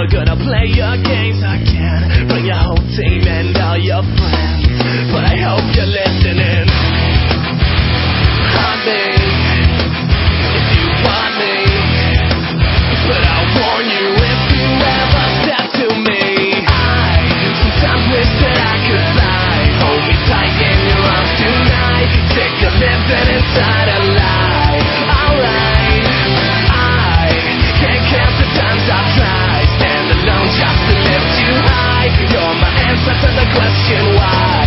never gonna play your games again. Bring your whole team and all your friends, but I hope you're listening. Haunt me if you want me, but I'll warn you if you ever step to me. I sometimes wish that I could fly. Hold me tight in your arms tonight. Sick of living inside a lie. Alright, I can't count the times I've tried. Stand alone just to lift you high. You're my answer to the question why.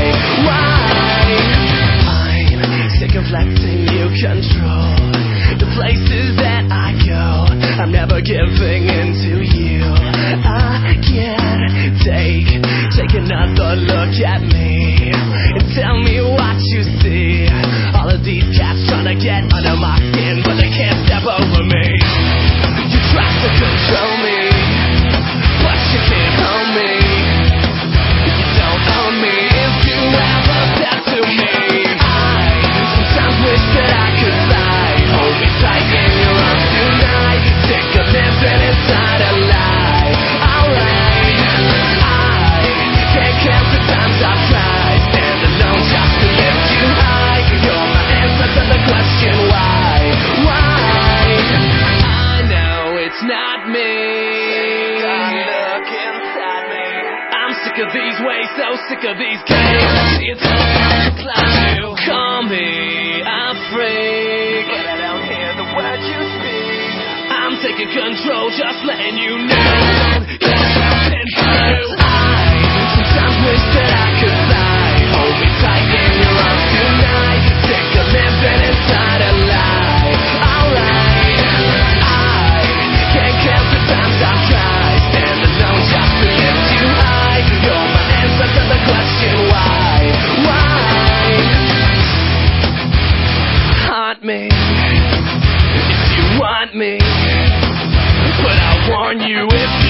I'm sick of letting you control the places that I go. I'm never giving in to you. I can't take another look at me and tell me what you see. All of these cats trying to get under my skin, but they can't step over me. You try to control me, but you can't hold me. You don't own me if you ever step to me. I sometimes wish that I could fly. Hold me tight in your arms tonight. Sick of living inside a lie. Alright, I can't count the times I've tried. Stand alone just to lift you high. You're my answer to the question why. I know it's not me. Look inside me. I'm sick of these ways, so sick of these games. It's hard to climb. Call me a freak, but I don't hear the words you speak. I'm taking control, just letting you know. Get something through. I sometimes wish that I could fly. Hold me tight in your arms tonight. Sick of living inside a lie. Alright, I can't count the times I've tried. Stand alone just to lift you high. You're my answer to the question why. Haunt me if you want me, but I'll warn you if you